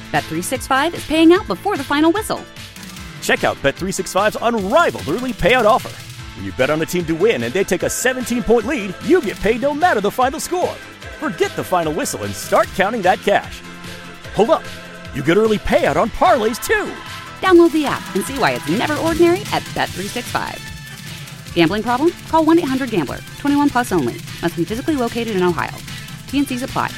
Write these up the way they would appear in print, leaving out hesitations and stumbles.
Bet365 is paying out before the final whistle. Check out Bet365's unrivaled early payout offer. When you bet on a team to win and they take a 17-point lead, you get paid no matter the final score. Forget the final whistle and start counting that cash. Hold up. You get early payout on parlays, too. Download the app and see why it's never ordinary at Bet365. Gambling problem? Call 1-800-GAMBLER. 21 plus only. Must be physically located in Ohio. T&Cs apply.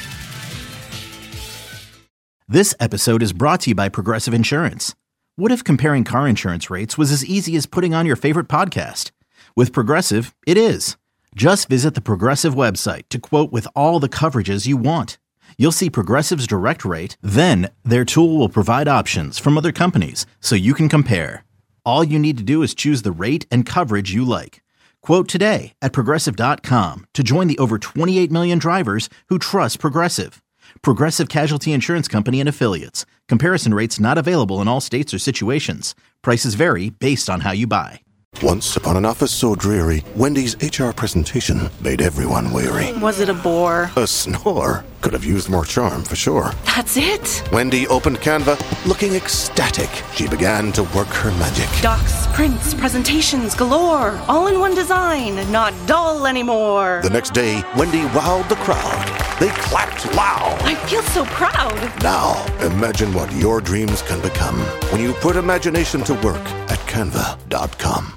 This episode is brought to you by Progressive Insurance. What if comparing car insurance rates was as easy as putting on your favorite podcast? With Progressive, it is. Just visit the Progressive website to quote with all the coverages you want. You'll see Progressive's direct rate, then their tool will provide options from other companies so you can compare. All you need to do is choose the rate and coverage you like. Quote today at Progressive.com to join the over 28 million drivers who trust Progressive. Progressive Casualty Insurance Company and Affiliates. Comparison rates not available in all states or situations. Prices vary based on how you buy. Once upon an office so dreary, Wendy's HR presentation made everyone weary. Was it a bore? A snore. Could have used more charm for sure. That's it? Wendy opened Canva, looking ecstatic. She began to work her magic. Docs, prints, presentations galore. All in one design, not dull anymore. The next day, Wendy wowed the crowd. They clapped loud. I feel so proud. Now, imagine what your dreams can become when you put imagination to work at Canva.com.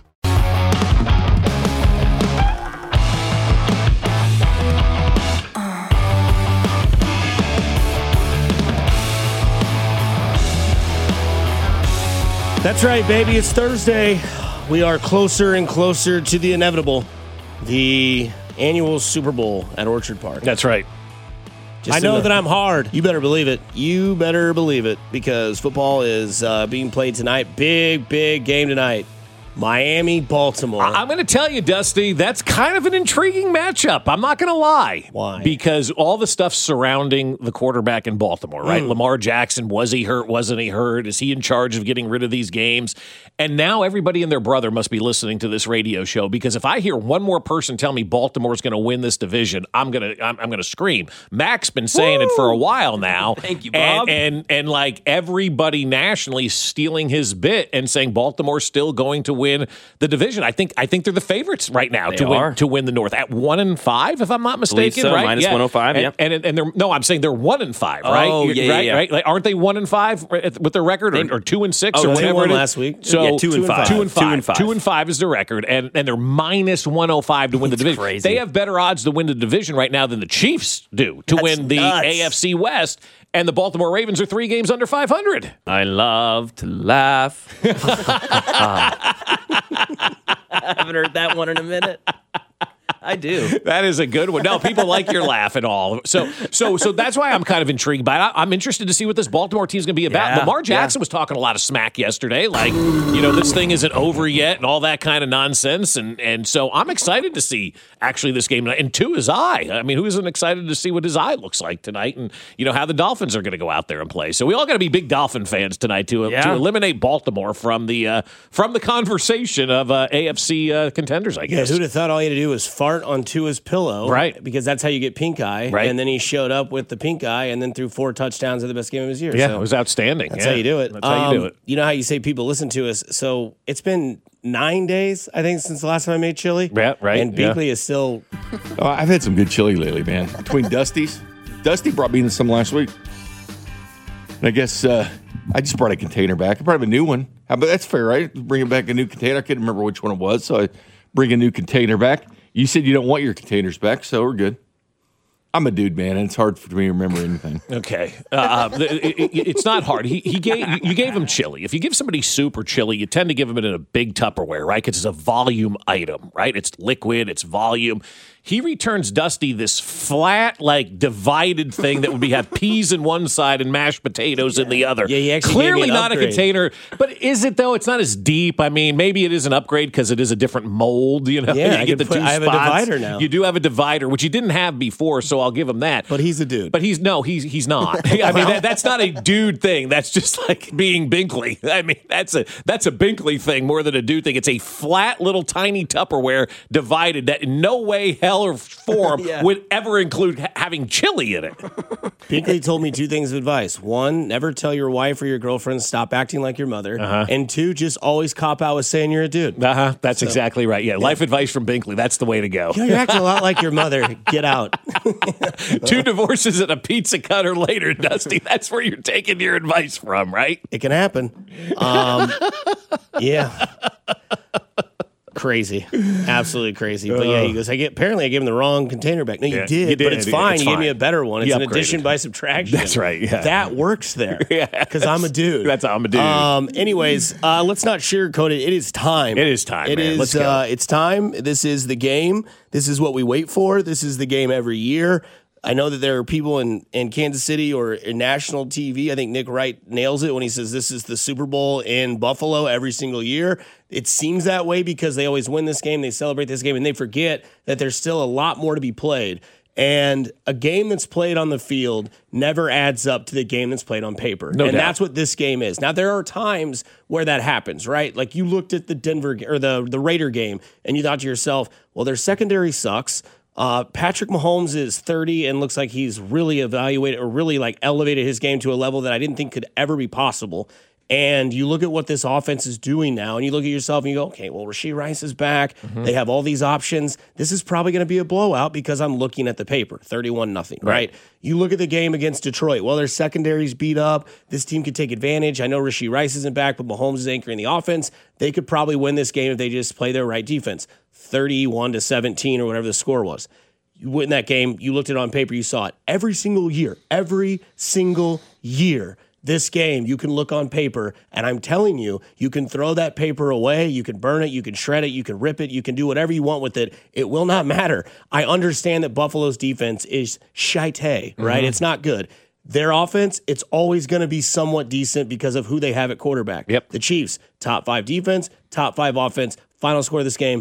That's right, baby. It's Thursday. We are closer and closer to the inevitable, the annual Super Bowl at Orchard Park. That's right. I know that I'm hard. You better believe it. You better believe it, because football is being played tonight. Big, big game tonight. Miami, Baltimore. I'm going to tell you, Dusty, that's kind of an intriguing matchup. I'm not going to lie. Why? Because all the stuff surrounding the quarterback in Baltimore, right? Lamar Jackson, was he hurt? Wasn't he hurt? Is he in charge of getting rid of these games? And now everybody and their brother must be listening to this radio show, because if I hear one more person tell me Baltimore's going to win this division, I'm going to scream. Mac's been saying it for a while now. Thank you, Bob. And like everybody nationally stealing his bit and saying Baltimore's still going to win the division. I think they're the favorites right now to win the North at 1-5, if I'm not mistaken. So, right? minus 105. Yeah, and they're I'm saying they're 1-5, right? Oh, yeah. Right? Like, aren't they 1-5 with their record, or 2-6 or whatever? 2-1 last week. So yeah, 2-5. 2-5 is the record, and they're minus 105 to win the division. Crazy. They have better odds to win the division right now than the Chiefs do to win the AFC West. And the Baltimore Ravens are 3 games under 500. I love to laugh. I haven't heard that one in a minute. I do. That is a good one. No, people like your laugh and all. So that's why I'm kind of intrigued by it. I'm interested to see what this Baltimore team is going to be about. Yeah, Lamar Jackson was talking a lot of smack yesterday, like, this thing isn't over yet and all that kind of nonsense. And so I'm excited to see actually this game tonight. And to his eye. I mean, who isn't excited to see what his eye looks like tonight, and how the Dolphins are going to go out there and play. So we all got to be big Dolphin fans tonight to eliminate Baltimore from the conversation of AFC contenders, I guess. Yeah, who'd have thought all you had to do was fart onto his pillow, right? Because that's how you get pink eye, right? And then he showed up with the pink eye, and then threw 4 touchdowns at the best game of his year. Yeah, so it was outstanding. That's how you do it. That's how you do it. You know how you say people listen to us? So it's been 9 days, I think, since the last time I made chili. Yeah, right. And Beakley is still. Oh, I've had some good chili lately, man. Between Dusty's, Dusty brought me in some last week, and I guess I just brought a container back. I brought him a new one. But that's fair, right? Bringing back a new container. I couldn't remember which one it was, so I bring a new container back. You said you don't want your containers back, so we're good. I'm a dude, man, and it's hard for me to remember anything. Okay. It's not hard. You gave him chili. If you give somebody soup or chili, you tend to give them it in a big Tupperware, right? Because it's a volume item, right? It's liquid, it's volume. He returns Dusty this flat, divided thing that would have peas in one side and mashed potatoes in the other. Yeah, he actually clearly gave me an not upgrade. a container. But is it, though? It's not as deep. I mean, maybe it is an upgrade because it is a different mold. Yeah, you get the 2 I have spots. a divider now. You do have a divider, which you didn't have before, so I'll give him that. But he's a dude. But he's not. I mean, that's not a dude thing. That's just like being Binkley. I mean, that's a Binkley thing more than a dude thing. It's a flat little tiny Tupperware divided that in no way helps hell or form would ever include having chili in it. Binkley told me 2 things of advice. 1, never tell your wife or your girlfriend stop acting like your mother. And 2, just always cop out with saying you're a dude. That's exactly right. Yeah, life advice from Binkley. That's the way to go. You're acting a lot like your mother. Get out. 2 divorces and a pizza cutter later, Dusty. That's where you're taking your advice from, right? It can happen. Yeah. Crazy. Absolutely crazy. But yeah, he goes, apparently I gave him the wrong container back. No, you did, but it's fine. You gave me a better one. It's an addition by subtraction. That's right. Yeah. That works there. Because I'm a dude. I'm a dude. Anyways, let's not sugarcoat it. It is time. It is time, man. Let's go. It's time. This is the game. This is what we wait for. This is the game every year. I know that there are people in Kansas City or in national TV. I think Nick Wright nails it when he says this is the Super Bowl in Buffalo every single year. It seems that way because they always win this game, they celebrate this game, and they forget that there's still a lot more to be played. And a game that's played on the field never adds up to the game that's played on paper. No doubt. That's what this game is. Now, there are times where that happens, right? Like you looked at the Denver or the Raider game and you thought to yourself, well, their secondary sucks. Patrick Mahomes is 30 and looks like he's really evaluated or really like elevated his game to a level that I didn't think could ever be possible. And you look at what this offense is doing now, and you look at yourself and you go, okay, well, Rashee Rice is back. They have all these options. This is probably going to be a blowout because I'm looking at the paper, 31-0, right? You look at the game against Detroit. Well, their secondary's beat up. This team could take advantage. I know Rashee Rice isn't back, but Mahomes is anchoring the offense. They could probably win this game if they just play their right defense, 31-17 or whatever the score was. You win that game. You looked at it on paper. You saw it every single year. This game, you can look on paper, and I'm telling you, you can throw that paper away, you can burn it, you can shred it, you can rip it, you can do whatever you want with it. It will not matter. I understand that Buffalo's defense is shite, right? It's not good. Their offense, it's always going to be somewhat decent because of who they have at quarterback. The Chiefs, top 5 defense, top 5 offense. Final score of this game,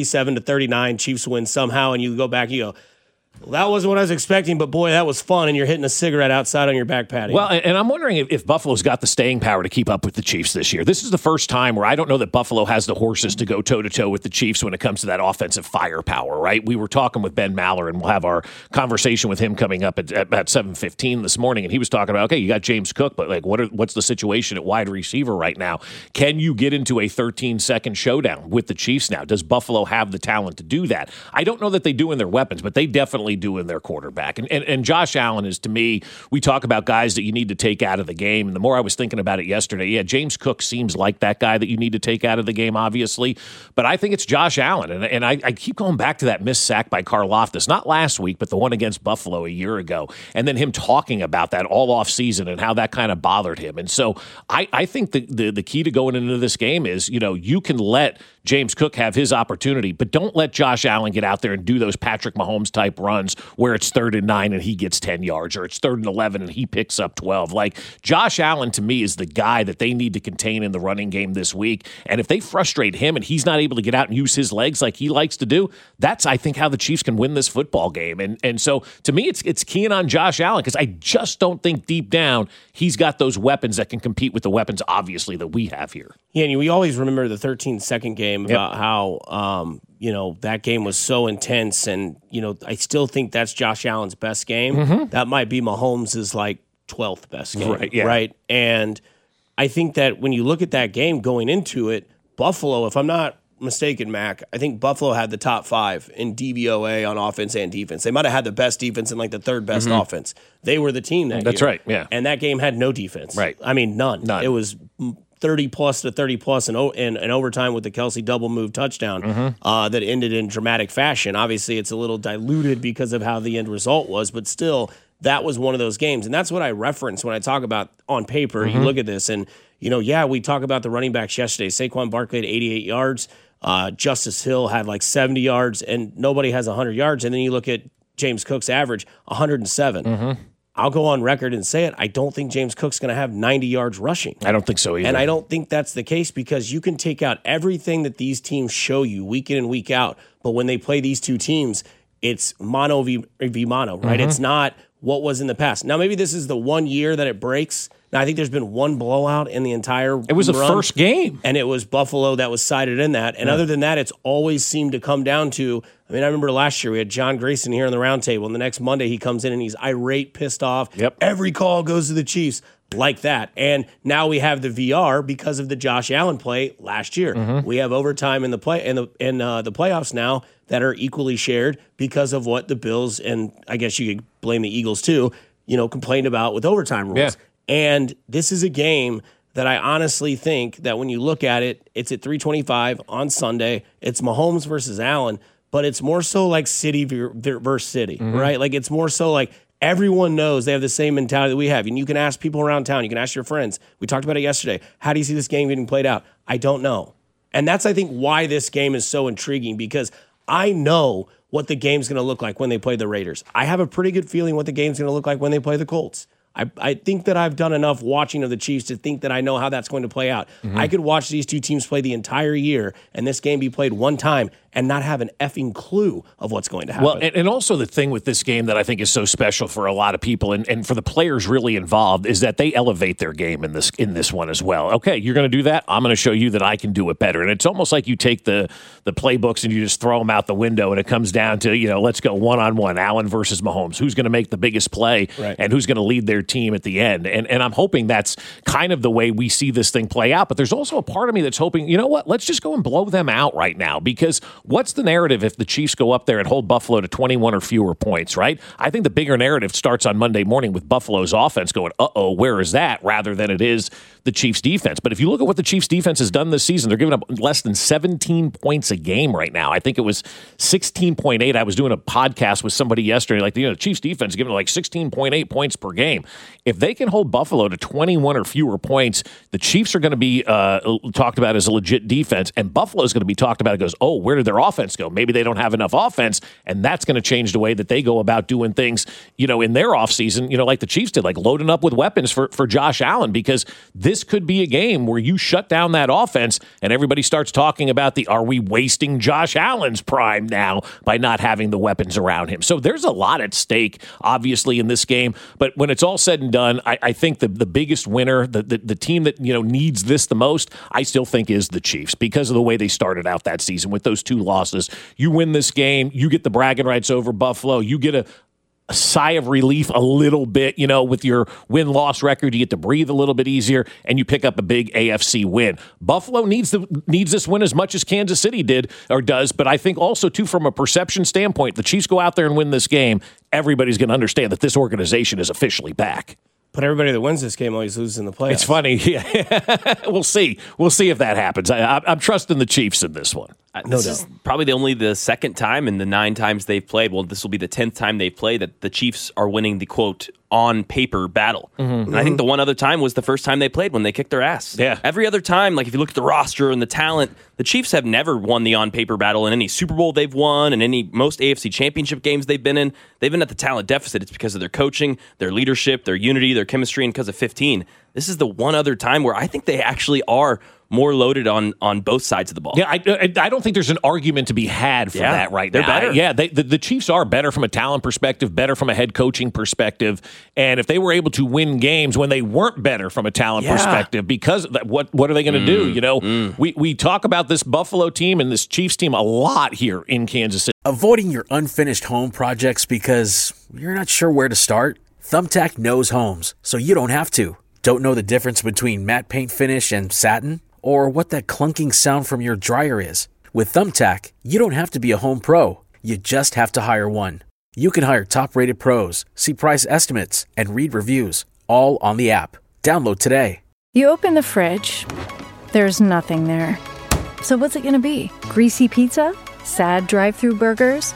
37-39. Chiefs win somehow, and you go back, you go, well, that wasn't what I was expecting, but boy, that was fun, and you're hitting a cigarette outside on your back patio. Well, and I'm wondering if Buffalo's got the staying power to keep up with the Chiefs this year. This is the first time where I don't know that Buffalo has the horses to go toe-to-toe with the Chiefs when it comes to that offensive firepower, right? We were talking with Ben Maller, and we'll have our conversation with him coming up at about 7:15 this morning, and he was talking about, okay, you got James Cook, but like, what's the situation at wide receiver right now? Can you get into a 13-second showdown with the Chiefs now? Does Buffalo have the talent to do that? I don't know that they do in their weapons, but they definitely do in their quarterback. And Josh Allen is, to me, we talk about guys that you need to take out of the game. And the more I was thinking about it yesterday, James Cook seems like that guy that you need to take out of the game, obviously. But I think it's Josh Allen. And I keep going back to that missed sack by Karlaftis, not last week, but the one against Buffalo a year ago. And then him talking about that all off season and how that kind of bothered him. And so I think the key to going into this game is, you can let James Cook have his opportunity, but don't let Josh Allen get out there and do those Patrick Mahomes type runs where it's 3rd and 9 and he gets 10 yards, or it's 3rd and 11 and he picks up 12. Like, Josh Allen, to me, is the guy that they need to contain in the running game this week. And if they frustrate him and he's not able to get out and use his legs like he likes to do, that's, I think, how the Chiefs can win this football game. And so, to me, it's keying on Josh Allen, because I just don't think deep down he's got those weapons that can compete with the weapons, obviously, that we have here. Yeah, and we always remember the 13-second game about how that game was so intense, and I still think that's Josh Allen's best game. That might be Mahomes' like 12th best game, right? And I think that when you look at that game going into it, Buffalo, if I'm not mistaken, Mac, I think Buffalo had the top 5 in DVOA on offense and defense. They might have had the best defense and like the 3rd best offense. They were the team that year. That's right, yeah. And that game had no defense. Right. I mean, none. It was 30-plus to 30-plus and overtime with the Kelsey double move touchdown that ended in dramatic fashion. Obviously, it's a little diluted because of how the end result was, but still, that was one of those games. And that's what I reference when I talk about on paper. You look at this, and, we talk about the running backs yesterday. Saquon Barkley had 88 yards. Justice Hill had like 70 yards, and nobody has 100 yards. And then you look at James Cook's average, 107. I'll go on record and say it. I don't think James Cook's going to have 90 yards rushing. I don't think so either. And I don't think that's the case, because you can take out everything that these teams show you week in and week out. But when they play these two teams, it's mono v mono, right? It's not what was in the past. Now, maybe this is the 1 year that it breaks. Now, I think there's been one blowout in the entire It was the first game. And it was Buffalo that was cited in that. And other than that, it's always seemed to come down to, I remember last year we had John Grayson here on the round table, and the next Monday he comes in and he's irate, pissed off. Yep. Every call goes to the Chiefs. Like that. And now we have the VR because of the Josh Allen play last year. We have overtime in the playoffs now that are equally shared because of what the Bills, and I guess you could blame the Eagles too, complained about with overtime rules. Yeah. And this is a game that I honestly think that when you look at it, it's at 3:25 on Sunday. It's Mahomes versus Allen, but it's more so like city versus city, right? Like it's more so like everyone knows they have the same mentality that we have. And you can ask people around town. You can ask your friends. We talked about it yesterday. How do you see this game getting played out? I don't know. And that's, I think, why this game is so intriguing, because I know what the game's going to look like when they play the Raiders. I have a pretty good feeling what the game's going to look like when they play the Colts. I think that I've done enough watching of the Chiefs to think that I know how that's going to play out. I could watch these two teams play the entire year and this game be played one time and not have an effing clue of what's going to happen. Well, and also the thing with this game that I think is so special for a lot of people and for the players really involved is that they elevate their game in this one as well. Okay, you're going to do that. I'm going to show you that I can do it better. And it's almost like you take the playbooks and you just throw them out the window, and it comes down to, let's go one-on-one, Allen versus Mahomes. Who's going to make the biggest play and who's going to lead their team at the end? And I'm hoping that's kind of the way we see this thing play out. But there's also a part of me that's hoping, let's just go and blow them out right now, because what's the narrative if the Chiefs go up there and hold Buffalo to 21 or fewer points, right? I think the bigger narrative starts on Monday morning with Buffalo's offense going, where is that, rather than it is the Chiefs' defense. But if you look at what the Chiefs' defense has done this season, they're giving up less than 17 points a game right now. I think it was 16.8. I was doing a podcast with somebody yesterday, the Chiefs' defense is giving 16.8 points per game. If they can hold Buffalo to 21 or fewer points, the Chiefs are going to be talked about as a legit defense, and Buffalo's going to be talked about. It goes, where did their offense go? Maybe they don't have enough offense, and that's going to change the way that they go about doing things, in their offseason, like the Chiefs did, loading up with weapons for Josh Allen, because this could be a game where you shut down that offense and everybody starts talking about are we wasting Josh Allen's prime now by not having the weapons around him? So there's a lot at stake, obviously, in this game. But when it's all said and done, I think the biggest winner, the team that needs this the most, I still think is the Chiefs, because of the way they started out that season with those 2 losses. You win this game, you get the bragging rights over Buffalo, you get a sigh of relief a little bit, with your win-loss record. You get to breathe a little bit easier, and you pick up a big AFC win. Buffalo needs this win as much as Kansas City does, but I think also, too, from a perception standpoint, the Chiefs go out there and win this game, everybody's going to understand that this organization is officially back. But everybody that wins this game always loses in the playoffs. It's funny. Yeah. We'll see. We'll see if that happens. I'm trusting the Chiefs in this one. This is probably the second time in the 9 times they've played. Well, this will be the 10th time they've played that the Chiefs are winning the, quote, on paper battle. And I think the one other time was the first time they played when they kicked their ass. Yeah. Every other time, if you look at the roster and the talent, the Chiefs have never won the on paper battle in any Super Bowl they've won and most AFC championship games they've been in. They've been at the talent deficit. It's because of their coaching, their leadership, their unity, their chemistry, and because of 15. This is the one other time where I think they actually are more loaded on both sides of the ball. Yeah, I don't think there's an argument to be had for that right now. They're better. The Chiefs are better from a talent perspective, better from a head coaching perspective, and if they were able to win games when they weren't better from a talent perspective, because of that, what are they going to do? We talk about this Buffalo team and this Chiefs team a lot here in Kansas City. Avoiding your unfinished home projects because you're not sure where to start? Thumbtack knows homes, so you don't have to. Don't know the difference between matte paint finish and satin? Or what that clunking sound from your dryer is? With Thumbtack, you don't have to be a home pro. You just have to hire one. You can hire top-rated pros, see price estimates, and read reviews, all on the app. Download today. You open the fridge. There's nothing there. So what's it going to be? Greasy pizza? Sad drive-thru burgers?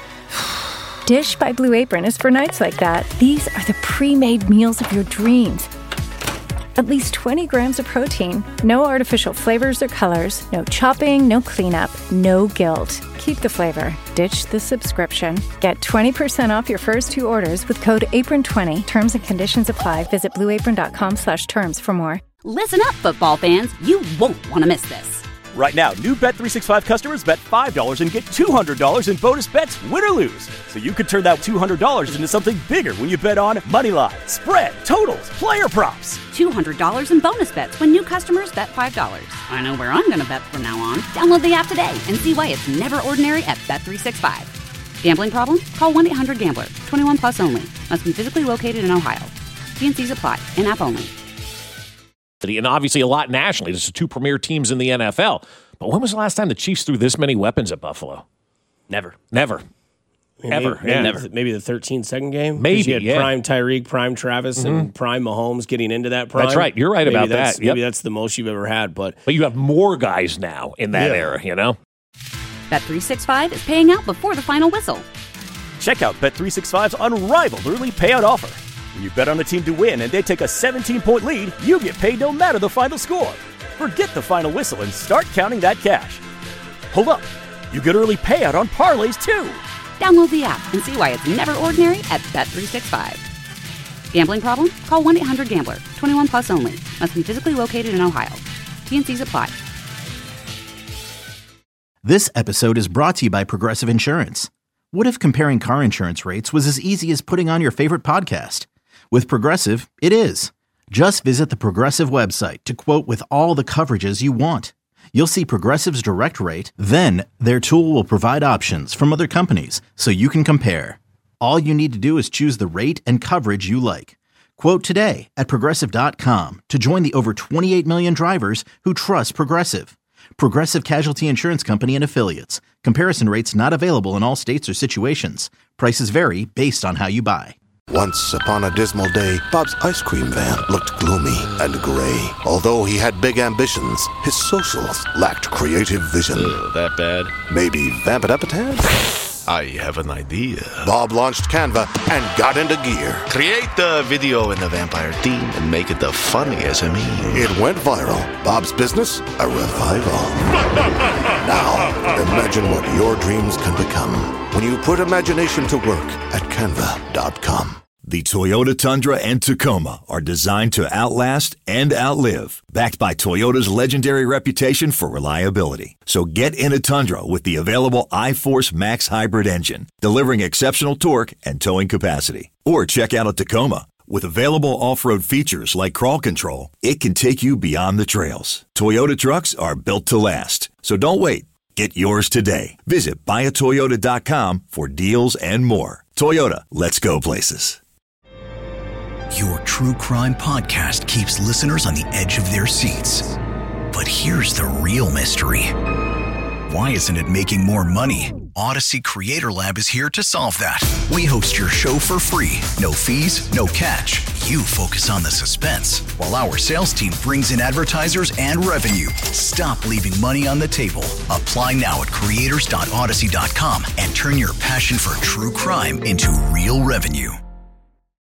Dish by Blue Apron is for nights like that. These are the pre-made meals of your dreams. At least 20 grams of protein, no artificial flavors or colors, no chopping, no cleanup, no guilt. Keep the flavor. Ditch the subscription. Get 20% off your first 2 orders with code APRON20. Terms and conditions apply. Visit blueapron.com/terms for more. Listen up, football fans. You won't want to miss this. Right now, new Bet365 customers bet $5 and get $200 in bonus bets, win or lose. So you could turn that $200 into something bigger when you bet on Moneyline, spread, totals, player props. $200 in bonus bets when new customers bet $5. I know where I'm going to bet from now on. Download the app today and see why it's never ordinary at Bet365. Gambling problem? Call 1-800-GAMBLER. 21 plus only. Must be physically located in Ohio. T&Cs apply. In-app only. And obviously a lot nationally. This is two premier teams in the NFL. But when was the last time the Chiefs threw this many weapons at Buffalo? Never. Never. Ever. Never. Maybe the 13-second game? Maybe, you had prime Tyreek, prime Travis, and prime Mahomes getting into that prime. That's right. You're right about that. Yep. Maybe that's the most you've ever had. But you have more guys now in that era, you know? Bet365 is paying out before the final whistle. Check out Bet365's unrivaled early payout offer. When you bet on a team to win and they take a 17-point lead, you get paid no matter the final score. Forget the final whistle and start counting that cash. Hold up. You get early payout on parlays, too. Download the app and see why it's never ordinary at Bet365. Gambling problem? Call 1-800-GAMBLER. 21 plus only. Must be physically located in Ohio. T&Cs apply. This episode is brought to you by Progressive Insurance. What if comparing car insurance rates was as easy as putting on your favorite podcast? With Progressive, it is. Just visit the Progressive website to quote with all the coverages you want. You'll see Progressive's direct rate, then their tool will provide options from other companies so you can compare. All you need to do is choose the rate and coverage you like. Quote today at Progressive.com to join the over 28 million drivers who trust Progressive. Progressive Casualty Insurance Company and Affiliates. Comparison rates not available in all states or situations. Prices vary based on how you buy. Once upon a dismal day, Bob's ice cream van looked gloomy and gray. Although he had big ambitions, his socials lacked creative vision. That bad? Maybe vamp it up a tad? I have an idea. Bob launched Canva and got into gear. Create the video in the vampire theme and make it the funniest of me. It went viral. Bob's business, a revival. Now, imagine what your dreams can become when you put imagination to work at Canva.com. The Toyota Tundra and Tacoma are designed to outlast and outlive, backed by Toyota's legendary reputation for reliability. So get in a Tundra with the available iForce Max hybrid engine, delivering exceptional torque and towing capacity. Or check out a Tacoma. With available off-road features like crawl control, it can take you beyond the trails. Toyota trucks are built to last. So don't wait. Get yours today. Visit buyatoyota.com for deals and more. Toyota, let's go places. Your true crime podcast keeps listeners on the edge of their seats. But here's the real mystery. Why isn't it making more money? Odyssey Creator Lab is here to solve that. We host your show for free. No fees, no catch. You focus on the suspense, while our sales team brings in advertisers and revenue. Stop leaving money on the table. Apply now at creators.odyssey.com and turn your passion for true crime into real revenue.